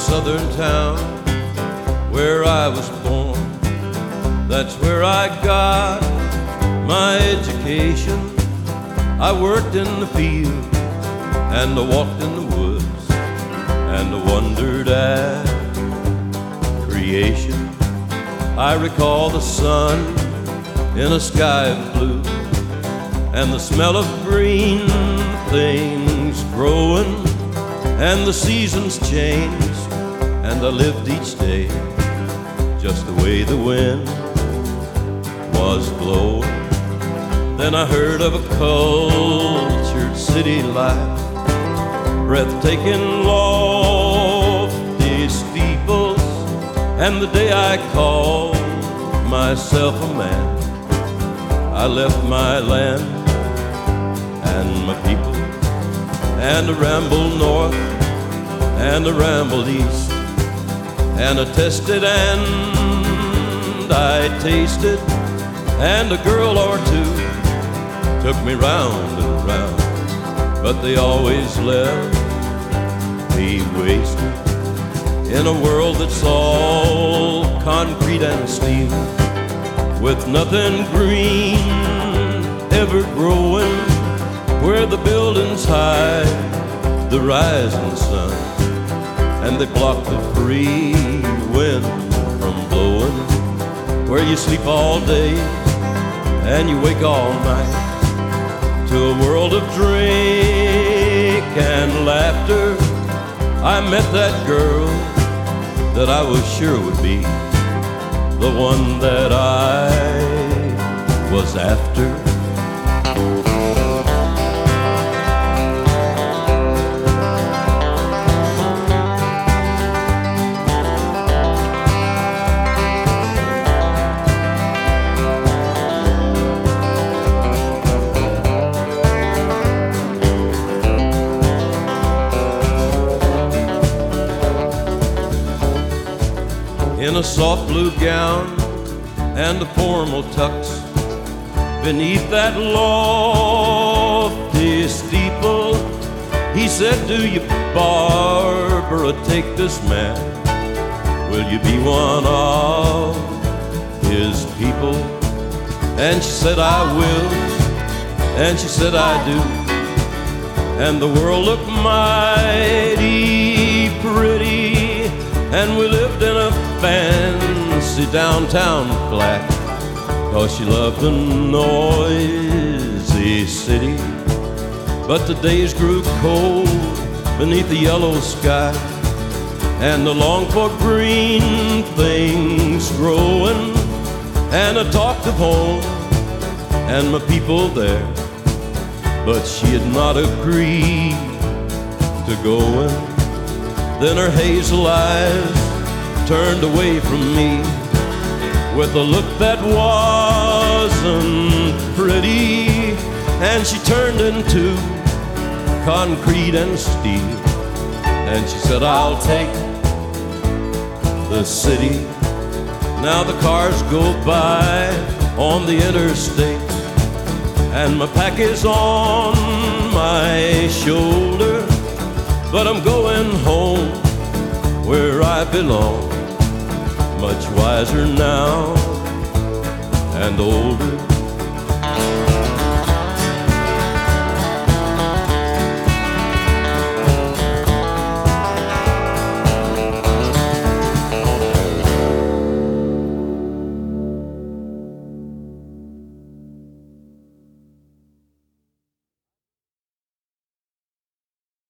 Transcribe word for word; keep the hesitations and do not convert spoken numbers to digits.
southern town where I was born. That's where I got my education. I worked in the field and I walked in the woods and I wondered at creation. I recall the sun in a sky of blue and the smell of green things growing, and the seasons changed, and I lived each day just the way the wind was blowing. Then I heard of a cultured city life, breathtaking lofty steeples, and the day I called myself a man, I left my land and my people, and I rambled north and I rambled east, and I tested and I tasted, and a girl or two took me round and round, but they always left me wasted in a world that's all concrete and steel, with nothing green ever growing, where the buildings hide the rising sun, and they block the free wind from blowing, where you sleep all day and you wake all night to a world of drink and laughter. I met that girl that I was sure would be the one that I was after. In a soft blue gown and a formal tux, beneath that lofty steeple, he said, "Do you, Barbara, take this man? Will you be one of his people?" And she said, "I will," and she said, "I do." And the world looked mighty pretty, and we lived in a fancy downtown flat, 'cause she loved the noisy city. But the days grew cold beneath the yellow sky, and I longed for green things growing, and I talked of home and my people there, but she had not agreed to go in. Then her hazel eyes turned away from me with a look that wasn't pretty, and she turned into concrete and steel, and she said, "I'll take the city." Now the cars go by on the interstate, and my pack is on my shoulder, but I'm going home where I belong, much wiser now and older.